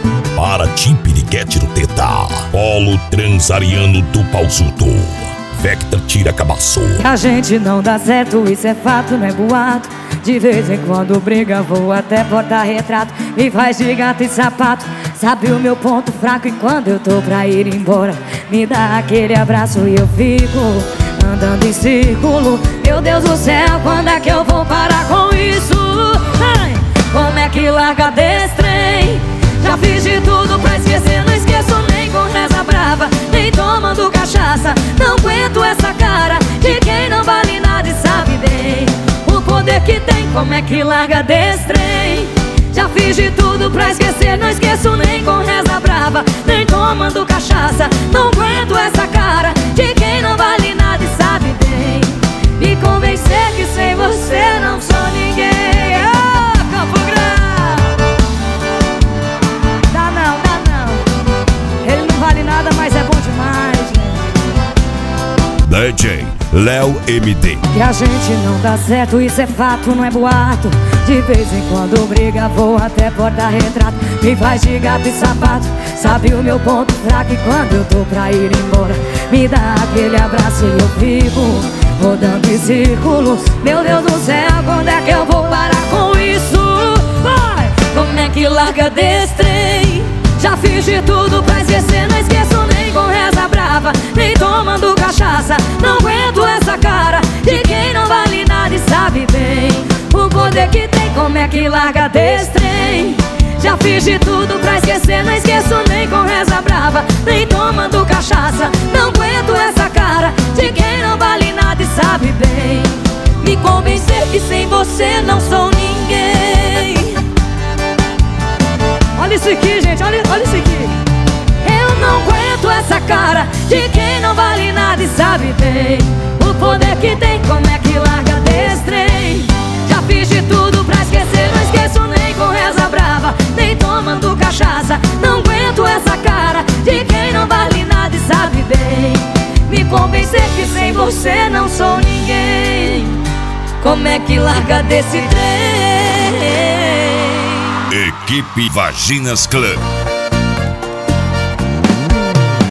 Para ti, Piriquete do Teta. Polo Transariano do Pausuto. Vector tira cabaço. A gente não dá certo, isso é fato, não é boato. De vez em quando briga, vou até porta-retrato. Me faz de gato e sapato. Sabe o meu ponto fraco, e quando eu tô pra ir embora me dá aquele abraço e eu fico andando em círculo. Meu Deus do céu, quando é que eu vou parar com isso? Ai, como é que larga desse trem? Já fiz de tudo pra esquecer, não esqueço nem com reza brava, nem tomando cachaça. Não aguento essa cara de quem não vale nada e sabe bem o poder que tem. Como é que larga desse trem? Já fiz de tudo pra esquecer, não esqueço nem com reza brava, nem tomando cachaça. Não aguento essa cara de quem não vale nada e sabe bem me convencer que sem você não sou ninguém. Ah, Campo Grande! Dá não. Ele não vale nada, mas é bom demais, gente. DJ Léo MD. E a gente não dá certo, isso é fato, não é boato. De vez em quando briga, vou até porta-retrato. Me faz de gato e sapato. Sabe o meu ponto fraco, e quando eu tô pra ir embora me dá aquele abraço e eu fico rodando em círculos. Meu Deus do céu, quando é que eu vou parar com isso? Vai! Como é que larga desse trem? Já fiz de tudo pra esquecer, não esqueço nem com reza brava, nem tomando cachaça. Não aguento essa cara de quem não vale nada e sabe bem o poder que tem. Como é que larga desse trem? Já fiz de tudo pra esquecer, não esqueço nem com reza brava, nem tomando cachaça. Não aguento essa cara de quem não vale nada e sabe bem me convencer que sem você não sou ninguém. Olha isso aqui, gente, olha isso aqui. Eu não aguento essa cara de quem não vale nada e sabe bem o poder que tem. Como é que larga desse trem? Já fiz de tudo pra esquecer, não esqueço nem com reza brava, nem tomando cachaça. Não aguento essa cara de quem não vale nada e sabe bem me convencer que sem você não sou ninguém. Como é que larga desse trem? Equipe Vaginas Club.